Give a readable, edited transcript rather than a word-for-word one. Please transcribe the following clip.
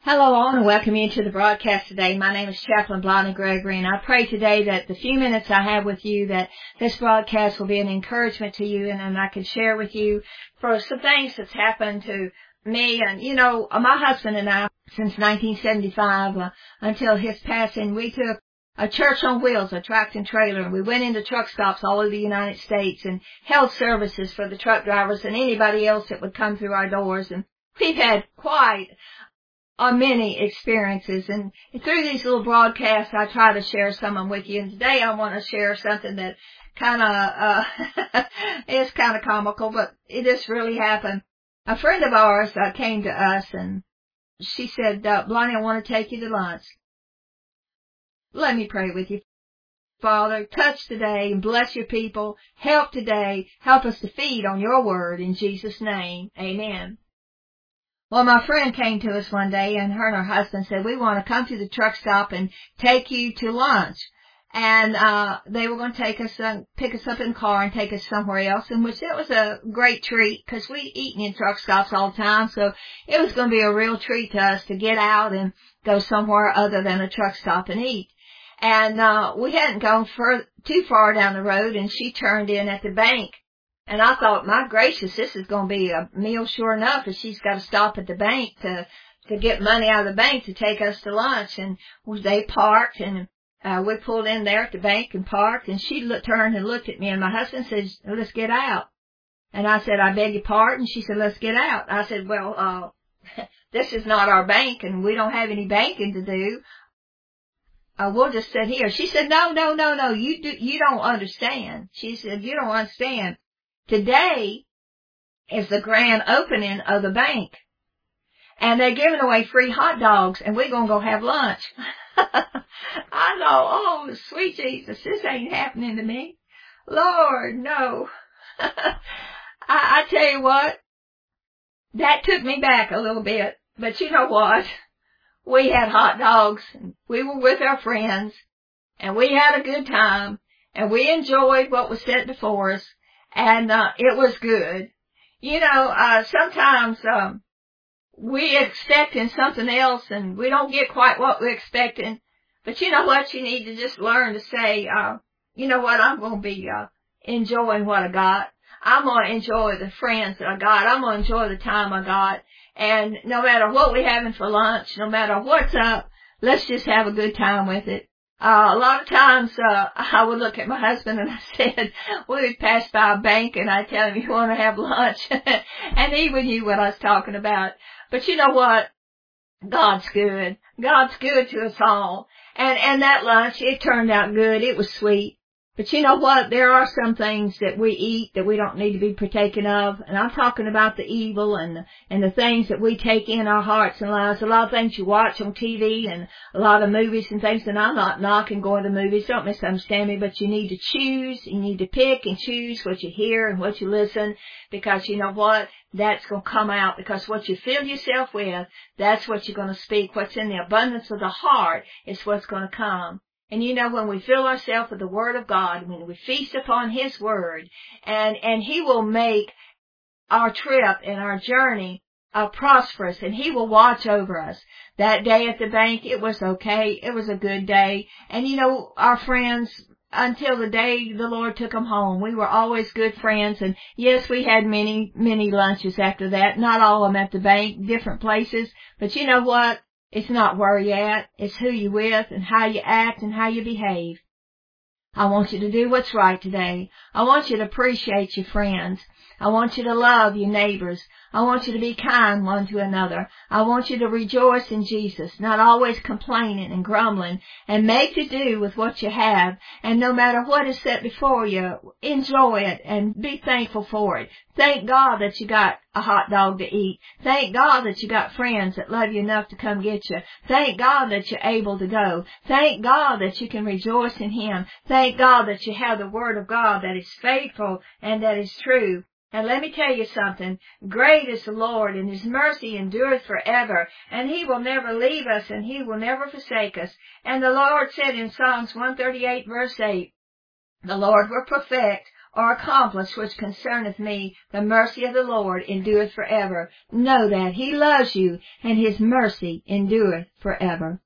Hello all and welcome you to the broadcast today. My name is Chaplain Blondie Gregory, and I pray today that the few minutes I have with you, that this broadcast will be an encouragement to you, and I can share with you for some things that's happened to me. And my husband and I, since 1975 until his passing, we took a church on wheels, a tractor and trailer, and we went into truck stops all over the United States and held services for the truck drivers and anybody else that would come through our doors. And we've had quite many experiences, and through these little broadcasts I try to share some of them with you. And today I want to share something that kind of is kind of comical, but it just really happened. A friend of ours came to us and she said, Blondie, I want to take you to lunch. Let me pray with you. Father, touch today and bless your people. Help today. Help us to feed on your word in Jesus' name. Amen. Well, my friend came to us one day, and her husband said, we want to come to the truck stop and take you to lunch. And they were going to take us, pick us up in the car and take us somewhere else, in which it was a great treat because we eat in truck stops all the time. So it was going to be a real treat to us to get out and go somewhere other than a truck stop and eat. And we hadn't gone too far down the road, and she turned in at the bank. And I thought, my gracious, this is going to be a meal sure enough, if she's got to stop at the bank to get money out of the bank to take us to lunch. And they parked, and we pulled in there at the bank and parked, and she turned and looked at me, and my husband said, let's get out. And I said, I beg your pardon? She said, let's get out. I said, well, this is not our bank, and we don't have any banking to do. We'll just sit here. She said, no, you don't understand. She said, you don't understand. Today is the grand opening of the bank, and they're giving away free hot dogs, and we're going to go have lunch. I know, oh, sweet Jesus, this ain't happening to me. Lord, no. I tell you what, that took me back a little bit, but you know what? We had hot dogs, and we were with our friends, and we had a good time, and we enjoyed what was set before us. And it was good. Sometimes we expecting something else and we don't get quite what we're expecting. But you know what? You need to just learn to say, you know what? I'm going to be enjoying what I got. I'm going to enjoy the friends that I got. I'm going to enjoy the time I got. And no matter what we're having for lunch, no matter what's up, let's just have a good time with it. A lot of times, I would look at my husband and I said, we would pass by a bank and I'd tell him, you want to have lunch? And he would knew what I was talking about. But you know what? God's good. God's good to us all. And that lunch, it turned out good. It was sweet. But you know what? There are some things that we eat that we don't need to be partaking of. And I'm talking about the evil and the things that we take in our hearts and lives. A lot of things you watch on TV and a lot of movies and things. And I'm not knocking going to movies. Don't misunderstand me. But you need to choose. You need to pick and choose what you hear and what you listen. Because you know what? That's going to come out. Because what you fill yourself with, that's what you're going to speak. What's in the abundance of the heart is what's going to come. And when we fill ourselves with the Word of God, when we feast upon His Word, and He will make our trip and our journey prosperous, and He will watch over us. That day at the bank, it was okay. It was a good day. And our friends, until the day the Lord took them home, we were always good friends. And yes, we had many, many lunches after that. Not all of them at the bank, different places. But you know what? It's not where you're at. It's who you're with and how you act and how you behave. I want you to do what's right today. I want you to appreciate your friends. I want you to love your neighbors. I want you to be kind one to another. I want you to rejoice in Jesus, not always complaining and grumbling, and make to do with what you have. And no matter what is set before you, enjoy it and be thankful for it. Thank God that you got a hot dog to eat. Thank God that you got friends that love you enough to come get you. Thank God that you're able to go. Thank God that you can rejoice in Him. Thank God that you have the Word of God that is faithful and that is true. And let me tell you something. Great is the Lord, and His mercy endureth forever. And He will never leave us, and He will never forsake us. And the Lord said in Psalms 138, verse 8, the Lord will perfect or accomplish which concerneth me, the mercy of the Lord endureth forever. Know that He loves you, and His mercy endureth forever.